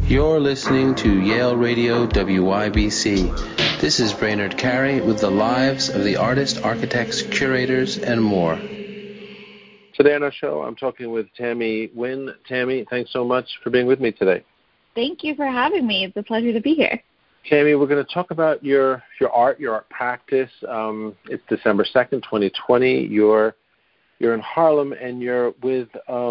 You're listening to Yale Radio WYBC. This is Brainerd Carey with the lives of the artists, architects, curators, and more. Today on our show, I'm talking with Tammy Nguyen. Tammy, thanks so much for being with me today. Thank you for having me. It's a pleasure to be here. Tammy, we're going to talk about your art practice. It's December 2nd, 2020. You're in Harlem, and you're with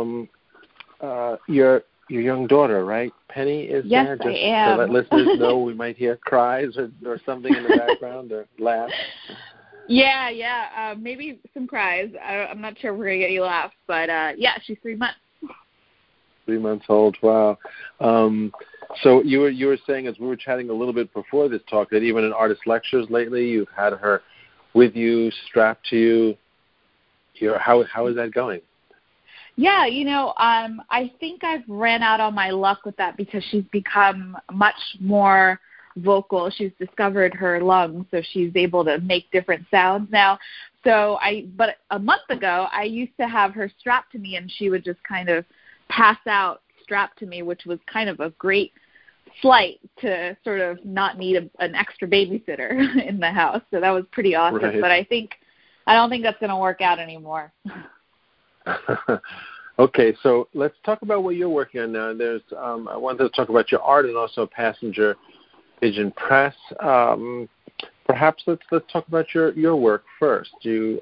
your young daughter, right? Penny is yes, there? Just I am. So that listeners know we might hear cries or something in the background or laughs. Yeah. Maybe some cries. I'm not sure we're going to get you laughs, but yeah, she's 3 months. 3 months old, wow. So you were saying, as we were chatting a little bit before this talk, that even in artist lectures lately, you've had her with you, strapped to you. How is that going? Yeah, I think I've ran out on my luck with that because she's become much more vocal. She's discovered her lungs, so she's able to make different sounds now. But a month ago, I used to have her strapped to me, and she would just kind of pass out strapped to me, which was kind of a great slight to sort of not need an extra babysitter in the house. So that was pretty awesome. Right. But I don't think that's going to work out anymore. Okay, so let's talk about what you're working on now. I wanted to talk about your art and also Passenger Pigeon Press. Perhaps let's talk about your work first.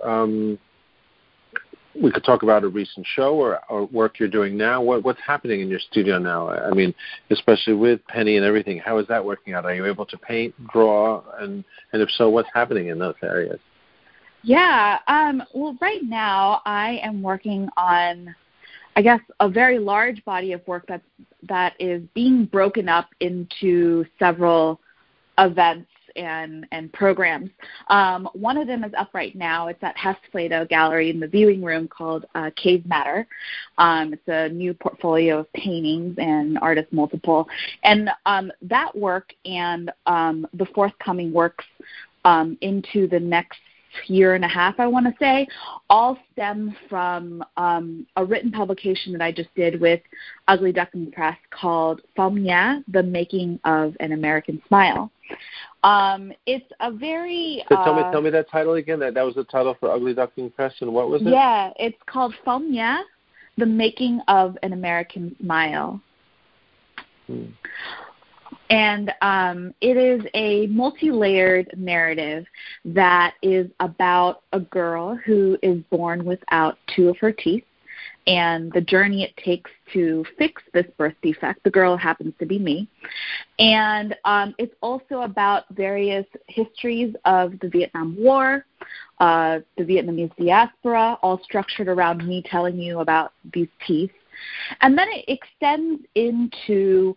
We could talk about a recent show or work you're doing now. What's happening in your studio now? I mean, especially with Penny and everything. How is that working out? Are you able to paint, draw, and if so, what's happening in those areas? Yeah. Well, right now I am working on, I guess, a very large body of work that is being broken up into several events and programs. One of them is up right now. It's at Hess Plato Gallery in the viewing room called Cave Matter. It's a new portfolio of paintings and artist multiple. And that work and the forthcoming works into the next year and a half, I want to say, all stem from a written publication that I just did with Ugly Duckling Press called Phom Nha, The Making of an American Smile. It's a very... tell me that title again. That was the title for Ugly Duckling Press, and what was it? Yeah, it's called Phom Nha, The Making of an American Smile. And it is a multi-layered narrative that is about a girl who is born without 2 of her teeth and the journey it takes to fix this birth defect. The girl happens to be me. And it's also about various histories of the Vietnam War, the Vietnamese diaspora, all structured around me telling you about these teeth. And then it extends into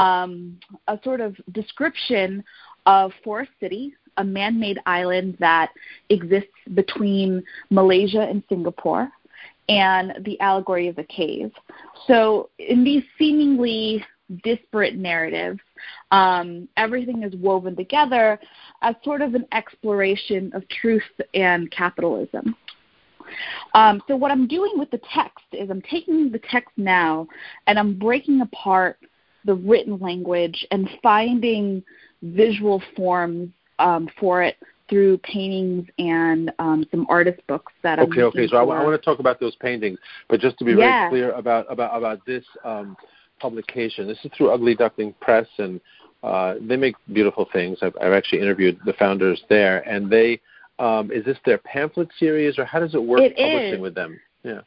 a sort of description of Forest City, a man-made island that exists between Malaysia and Singapore, and the allegory of the cave. So in these seemingly disparate narratives, everything is woven together as sort of an exploration of truth and capitalism. So what I'm doing with the text is I'm taking the text now and I'm breaking apart the written language and finding visual forms for it through paintings and some artist books that I'm Okay. So I want to talk about those paintings, but just to be very clear about this publication, this is through Ugly Duckling Press, and they make beautiful things. I've actually interviewed the founders there, and they is this their pamphlet series, or how does it work publishing with them? Yeah.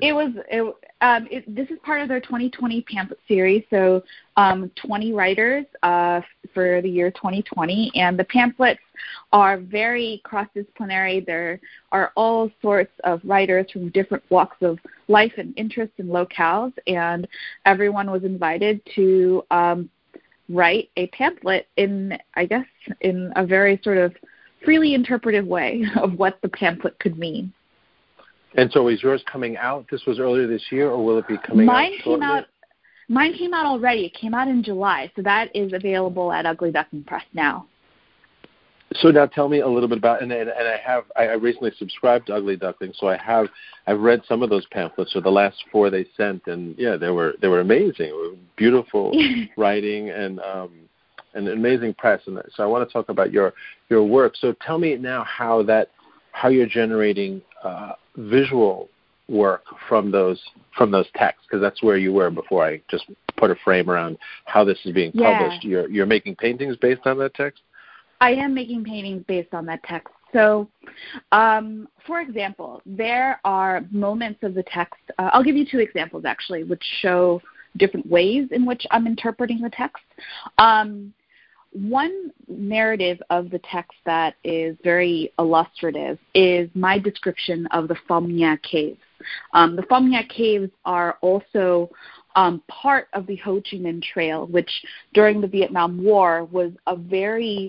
This is part of their 2020 pamphlet series, so 20 writers for the year 2020, and the pamphlets are very cross-disciplinary. There are all sorts of writers from different walks of life and interests and locales, and everyone was invited to write a pamphlet in a very sort of freely interpretive way of what the pamphlet could mean. And so is yours coming out? This was earlier this year, or will it be coming out shortly? Mine came out already. It came out in July, so that is available at Ugly Duckling Press now. So now tell me a little bit about, and I recently subscribed to Ugly Duckling, so I've read some of those pamphlets, or the last 4 they sent, and yeah, they were amazing. It was beautiful writing and an amazing press, and so I want to talk about your work. So tell me now how you're generating visual work from those texts, because that's where you were before I just put a frame around how this is being published. You're making paintings based on that text? I am making paintings based on that text. So, for example, there are moments of the text. I'll give you 2 examples, actually, which show different ways in which I'm interpreting the text. One narrative of the text that is very illustrative is my description of the Phom Nha Caves. The Phom Nha Caves are also part of the Ho Chi Minh Trail, which during the Vietnam War was a very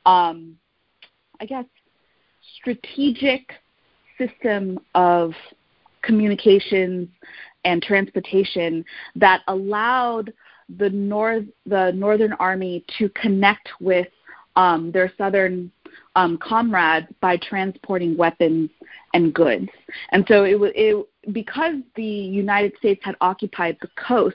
strategic system of communications and transportation that allowed the Northern Army to connect with their Southern comrades by transporting weapons and goods. And so because the United States had occupied the coast,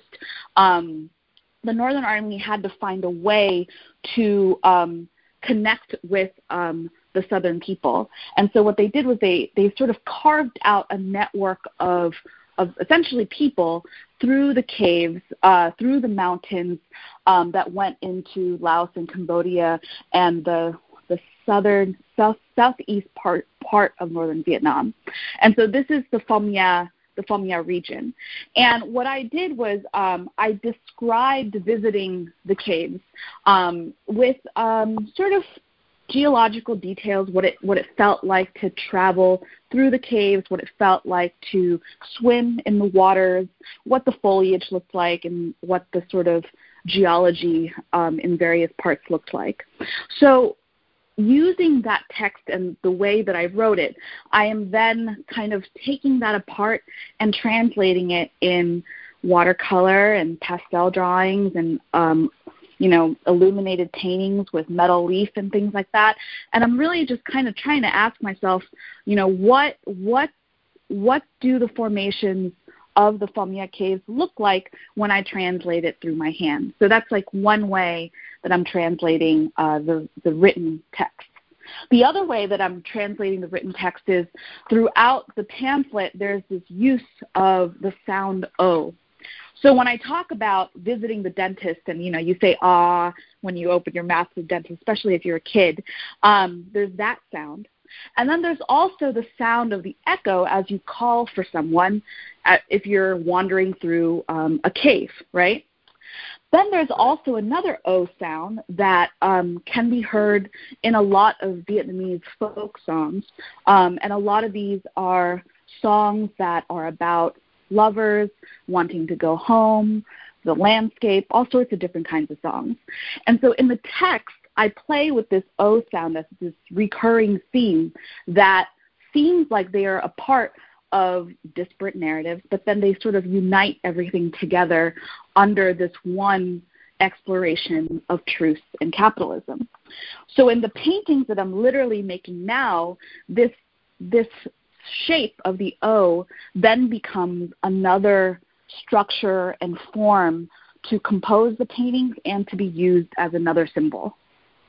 the Northern Army had to find a way to connect with the Southern people. And so what they did was they sort of carved out a network of essentially people through the caves, through the mountains that went into Laos and Cambodia and the southeast part of northern Vietnam. And so this is the Phom Nha region. And what I did was I described visiting the caves with sort of geological details, what it felt like to travel through the caves, what it felt like to swim in the waters, what the foliage looked like, and what the sort of geology in various parts looked like. So using that text and the way that I wrote it, I am then kind of taking that apart and translating it in watercolor and pastel drawings and illuminated paintings with metal leaf and things like that. And I'm really just kind of trying to ask myself, what do the formations of the Phom Nha Caves look like when I translate it through my hand? So that's like one way that I'm translating the written text. The other way that I'm translating the written text is throughout the pamphlet, there's this use of the sound O. So when I talk about visiting the dentist and, you say, ah, when you open your mouth to the dentist, especially if you're a kid, there's that sound. And then there's also the sound of the echo as you call for someone if you're wandering through a cave, right? Then there's also another O sound that can be heard in a lot of Vietnamese folk songs. And a lot of these are songs that are about lovers wanting to go home, the landscape, all sorts of different kinds of songs. And so in the text, I play with this O sound, that's this recurring theme that seems like they are a part of disparate narratives, but then they sort of unite everything together under this one exploration of truth and capitalism. So in the paintings that I'm literally making now, this shape of the O then becomes another structure and form to compose the paintings and to be used as another symbol.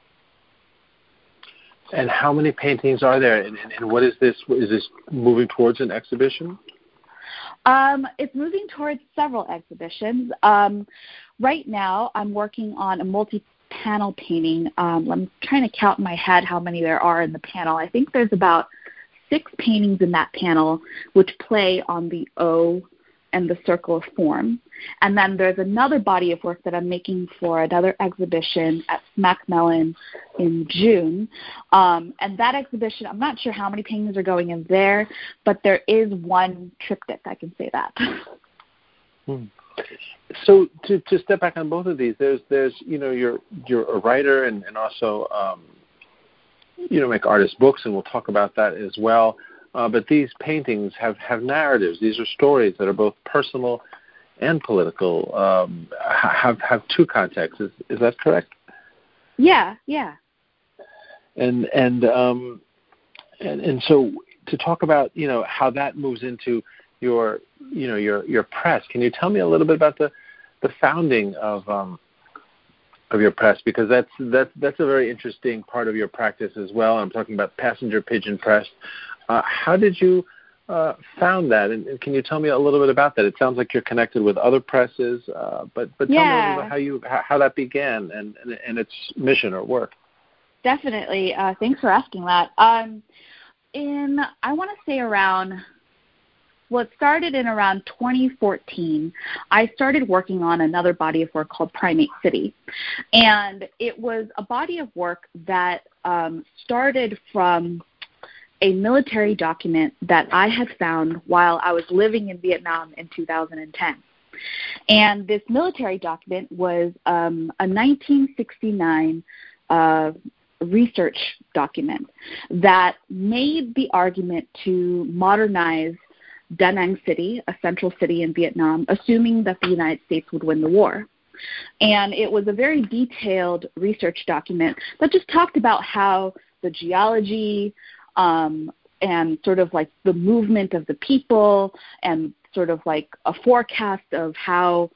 And how many paintings are there? And what is this? Is this moving towards an exhibition? It's moving towards several exhibitions. Right now, I'm working on a multi-panel painting. I'm trying to count in my head how many there are in the panel. I think there's about 6 paintings in that panel which play on the O and the circle of form. And then there's another body of work that I'm making for another exhibition at Macmillan in June. And that exhibition, I'm not sure how many paintings are going in there, but there is one triptych, I can say that. So to step back on both of these, there's you're a writer and also make artist books, and we'll talk about that as well. But these paintings have narratives. These are stories that are both personal and political, have 2 contexts. Is that correct? Yeah. And so to talk about, how that moves into your press, can you tell me a little bit about the founding of your press, because that's a very interesting part of your practice as well. I'm talking about Passenger Pigeon Press. How did you found that, and can you tell me a little bit about that? It sounds like you're connected with other presses, but tell me a little bit about how that began and its mission or work. Definitely. Thanks for asking that. I want to say it started in around 2014. I started working on another body of work called Primate City. And it was a body of work that started from a military document that I had found while I was living in Vietnam in 2010. And this military document was a 1969 research document that made the argument to modernize Da Nang City, a central city in Vietnam, assuming that the United States would win the war. And it was a very detailed research document that just talked about how the geology and sort of like the movement of the people and sort of like a forecast of how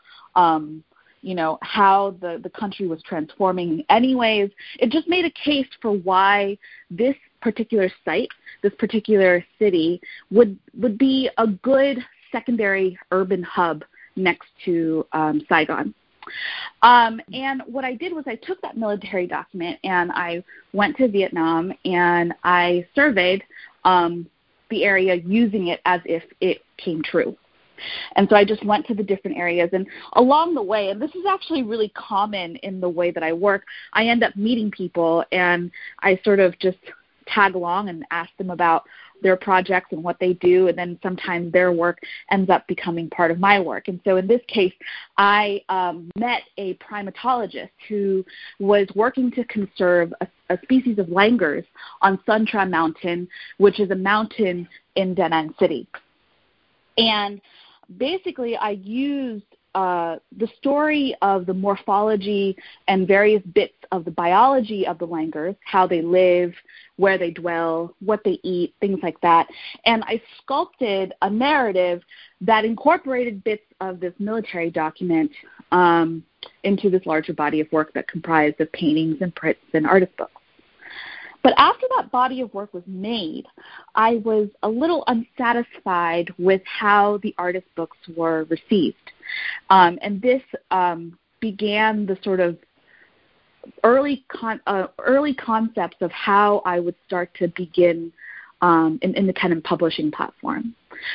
how the country was transforming anyways. It just made a case for why this particular site, this particular city, would be a good secondary urban hub next to Saigon. And what I did was I took that military document and I went to Vietnam and I surveyed the area using it as if it came true. And so I just went to the different areas, and along the way, and this is actually really common in the way that I work, I end up meeting people and I sort of just tag along and ask them about their projects and what they do, and then sometimes their work ends up becoming part of my work. And so in this case, I met a primatologist who was working to conserve a species of langurs on Son Tra Mountain, which is a mountain in Da Nang City. And basically, I used the story of the morphology and various bits of the biology of the langurs, how they live, where they dwell, what they eat, things like that. And I sculpted a narrative that incorporated bits of this military document into this larger body of work that comprised of paintings and prints and artist books. But after that body of work was made, I was a little unsatisfied with how the artist books were received. And this began the sort of early concepts of how I would start to begin an independent publishing platform.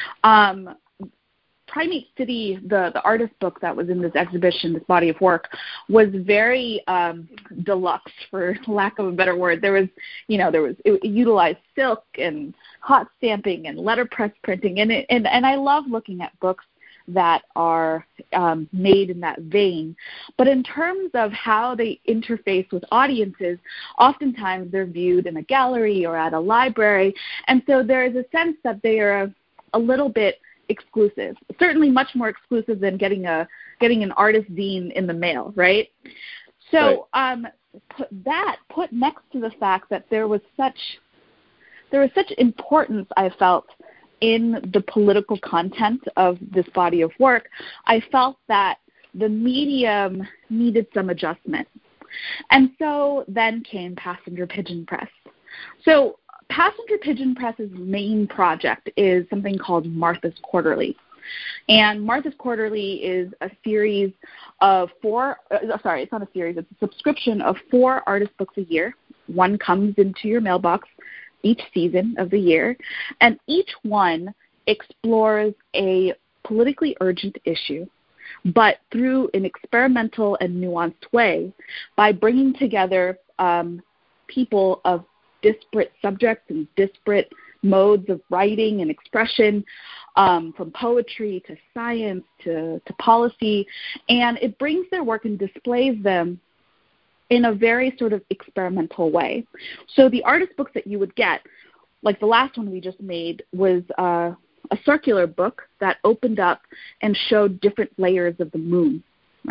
Primate City, the artist book that was in this exhibition, this body of work, was very deluxe, for lack of a better word. It utilized silk and hot stamping and letterpress printing, and I love looking at books that are made in that vein. But in terms of how they interface with audiences, oftentimes they're viewed in a gallery or at a library, and so there is a sense that they are a little bit exclusive, certainly much more exclusive than getting an artist zine in the mail, right? So put next to the fact that there was such importance, I felt, in the political content of this body of work, I felt that the medium needed some adjustment. And so then came Passenger Pigeon Press. So Passenger Pigeon Press's main project is something called Martha's Quarterly. And Martha's Quarterly is a series of it's not a series, it's a subscription of 4 artist books a year. One comes into your mailbox each season of the year, and each one explores a politically urgent issue, but through an experimental and nuanced way by bringing together people of disparate subjects and disparate modes of writing and expression, from poetry to science to policy, and it brings their work and displays them in a very sort of experimental way. So the artist books that you would get, like the last one we just made, was a circular book that opened up and showed different layers of the moon, right?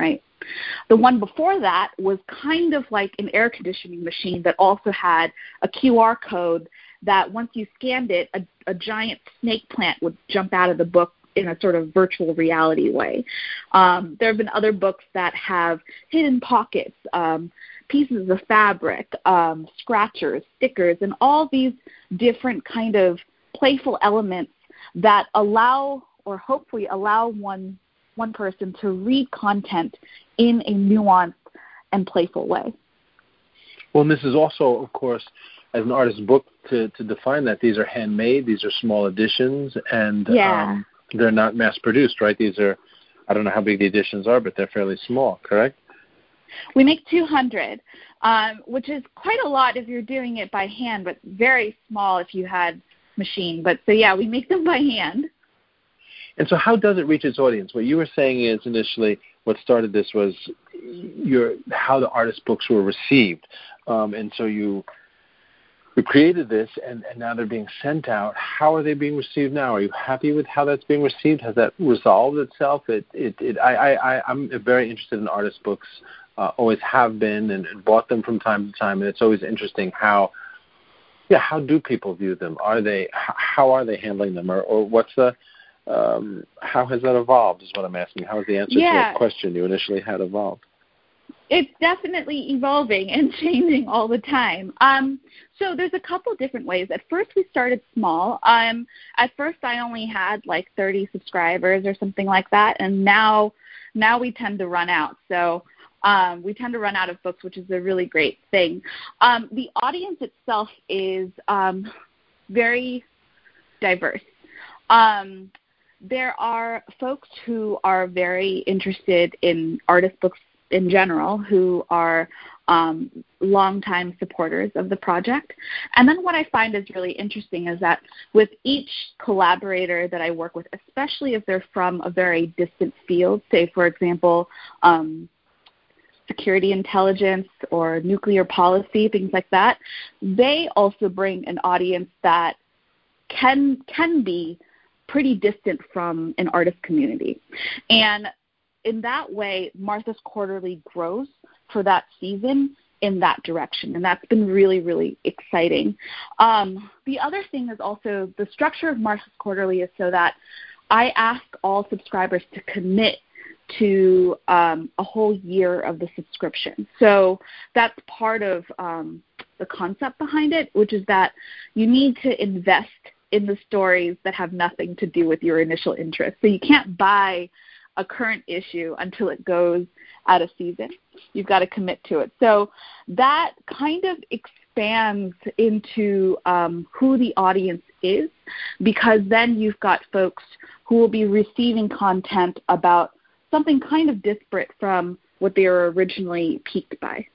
The one before that was kind of like an air conditioning machine that also had a QR code that once you scanned it, a giant snake plant would jump out of the book in a sort of virtual reality way. There have been other books that have hidden pockets, pieces of fabric, scratchers, stickers, and all these different kind of playful elements that allow, or hopefully allow one person to read content in a nuanced and playful way. Well, and this is also, of course, as an artist's book, to define that these are handmade, these are small editions, and they're not mass-produced, right? These are, I don't know how big the editions are, but they're fairly small, correct? We make 200, which is quite a lot if you're doing it by hand, but very small if you had machine. But so, yeah, we make them by hand. And so how does it reach its audience? What you were saying is initially what started this was how the artist books were received. And so you created this, and now they're being sent out. How are they being received now? Are you happy with how that's being received? Has that resolved itself? I'm very interested in artist books, always have been, and bought them from time to time, and it's always interesting how do people view them? How are they handling them, or what's the how has that evolved is what I'm asking. How has the answer to that question you initially had evolved? It's definitely evolving and changing all the time. So there's a couple different ways. At first, we started small. At first, I only had like 30 subscribers or something like that, and now we tend to run out. So we tend to run out of books, which is a really great thing. The audience itself is very diverse. There are folks who are very interested in artist books in general, who are longtime supporters of the project. And then what I find is really interesting is that with each collaborator that I work with, especially if they're from a very distant field, say, for example, security intelligence or nuclear policy, things like that, they also bring an audience that can be pretty distant from an artist community. And in that way, Martha's Quarterly grows for that season in that direction, and that's been really, really exciting. The other thing is also the structure of Martha's Quarterly is so that I ask all subscribers to commit to a whole year of the subscription. So that's part of the concept behind it, which is that you need to invest in the stories that have nothing to do with your initial interest. So you can't buy a current issue until it goes out of season. You've got to commit to it. So that kind of expands into who the audience is, because then you've got folks who will be receiving content about something kind of disparate from what they were originally piqued by.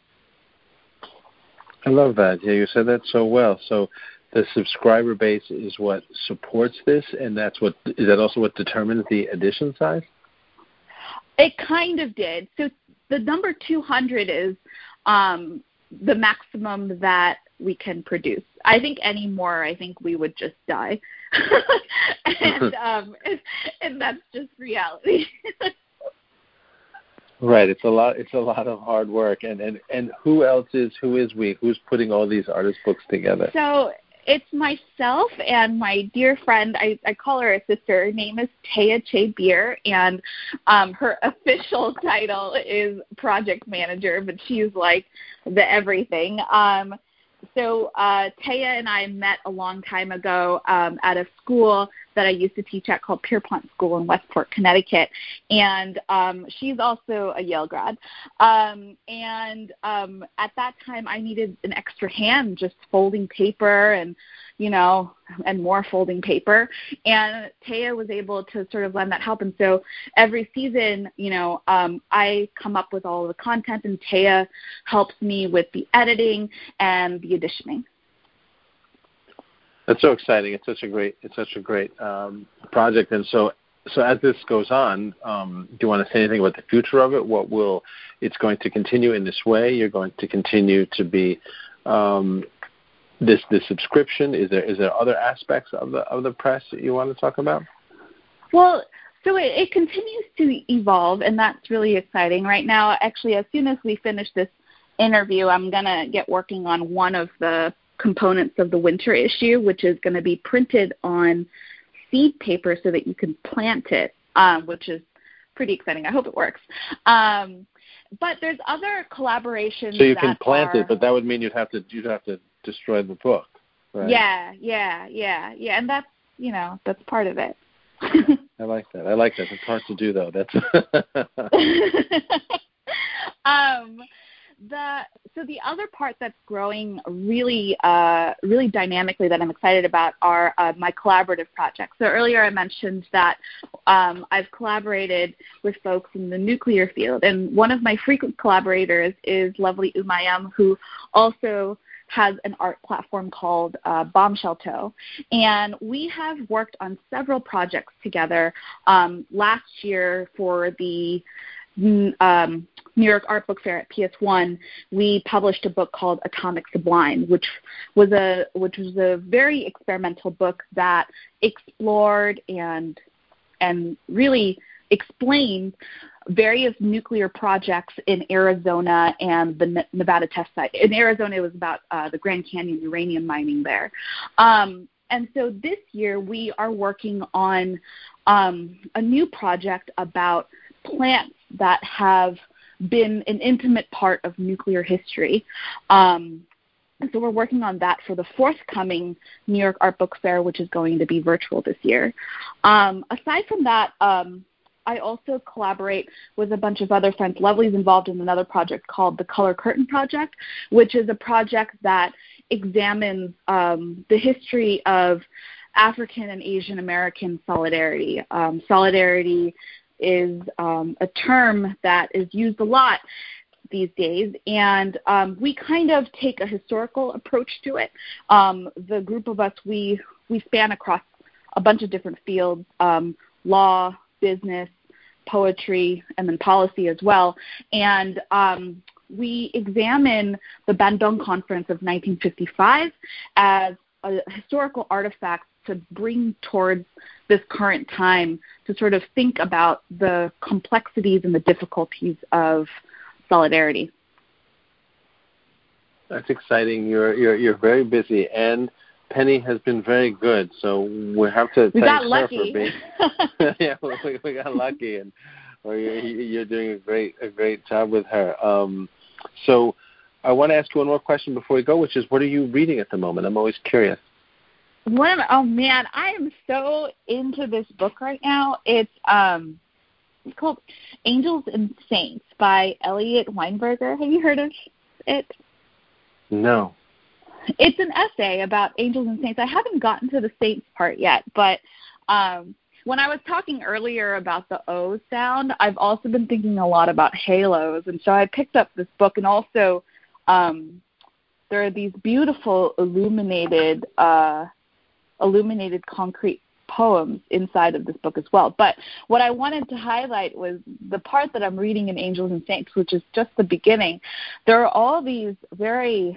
I love that. Yeah, you said that so well. So the subscriber base is what supports this, and is that also what determines the edition size? It kind of did. So the number 200 is the maximum that we can produce. I think any more, we would just die. and that's just reality. Right. It's a lot of hard work. And who is we? Who's putting all these artist books together? So it's myself and my dear friend. I call her a sister. Her name is Taya Che-Beer, and her official title is project manager, but she's like the everything. So Taya and I met a long time ago at a school that I used to teach at called Pierpont School in Westport, Connecticut. And she's also a Yale grad. And at that time, I needed an extra hand just folding paper and more folding paper. And Taya was able to sort of lend that help. And so every season, I come up with all of the content, and Taya helps me with the editing and the editioning. That's so exciting. It's such a great project. And so as this goes on, do you want to say anything about the future of it? It's going to continue in this way? You're going to continue to be this subscription? Is there other aspects of the press that you want to talk about? Well, So it continues to evolve, and that's really exciting. Right now, actually, as soon as we finish this interview, I'm going to get working on one of the components of the winter issue, which is going to be printed on seed paper so that you can plant it, which is pretty exciting. I hope it works. But there's other collaborations. So you can plant it, but that would mean you'd have to destroy the book, right? Yeah, and that's part of it. I like that. It's hard to do, though. That's the other part that's growing really dynamically that I'm excited about are my collaborative projects. So earlier I mentioned that I've collaborated with folks in the nuclear field, and one of my frequent collaborators is lovely Umayam, who also has an art platform called Bombshell. And we have worked on several projects together. Last year for the New York Art Book Fair at PS1, we published a book called Atomic Sublime, which was a very experimental book that explored and really explained various nuclear projects in Arizona and the Nevada test site. In Arizona, it was about the Grand Canyon uranium mining there. And so this year, we are working on a new project about plants that have been an intimate part of nuclear history. And so we're working on that for the forthcoming New York Art Book Fair, which is going to be virtual this year. Aside from that, I also collaborate with a bunch of other friends. Lovely's involved in another project called the Color Curtain Project, which is a project that examines the history of African and Asian American solidarity. Solidarity is a term that is used a lot these days, and we kind of take a historical approach to it. The group of us, we span across a bunch of different fields, law, business, poetry, and then policy as well. And we examine the Bandung Conference of 1955 as a historical artifact to bring towards this current time to sort of think about the complexities and the difficulties of solidarity. That's exciting. You're very busy, and Penny has been very good. So we have to thank her for being. Yeah, we got lucky, and you're doing a great job with her. So I want to ask you one more question before we go, which is, what are you reading at the moment? I'm always curious. Oh man, I am so into this book right now. It's called Angels and Saints by Elliot Weinberger. Have you heard of it? No. It's an essay about angels and saints. I haven't gotten to the saints part yet, but when I was talking earlier about the O sound, I've also been thinking a lot about halos, and so I picked up this book, and also there are these beautiful illuminated concrete poems inside of this book as well. But what I wanted to highlight was the part that I'm reading in Angels and Saints, which is just the beginning. There are all these very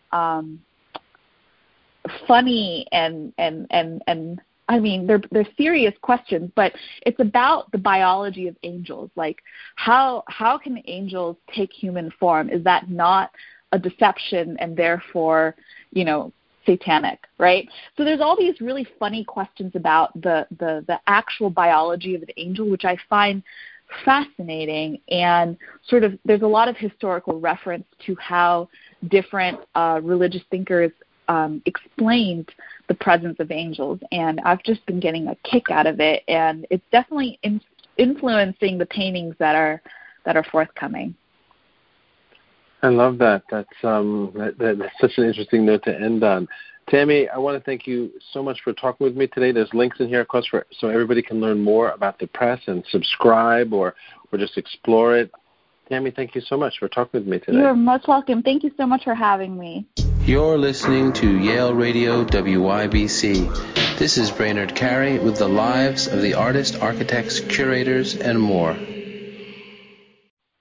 funny and I mean they're serious questions, but it's about the biology of angels. Like how can angels take human form? Is that not a deception and therefore, satanic, right? So there's all these really funny questions about the actual biology of an angel, which I find fascinating, and sort of there's a lot of historical reference to how different religious thinkers explained the presence of angels, and I've just been getting a kick out of it, and it's definitely influencing the paintings that are forthcoming. I love that. That's such an interesting note to end on. Tammy, I want to thank you so much for talking with me today. There's links in here, of course, so everybody can learn more about the press and subscribe or just explore it. Tammy, thank you so much for talking with me today. You're most welcome. Thank you so much for having me. You're listening to Yale Radio WYBC. This is Brainerd Carey with the lives of the artists, architects, curators, and more.